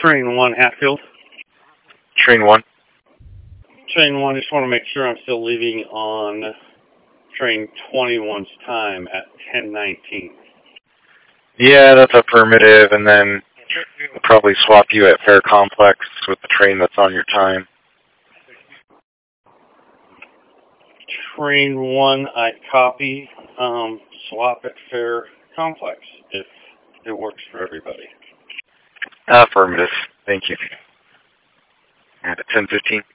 Train 1, Hatfield. Train 1. Train 1, just want to make sure I'm still leaving on Train 21's time at 10:19. Yeah, that's affirmative, and then we'll probably swap you at Fair Complex with the train that's on your time. Train 1, I copy. Swap at Fair Complex if it works for everybody. Affirmative. Thank you. At 10:15.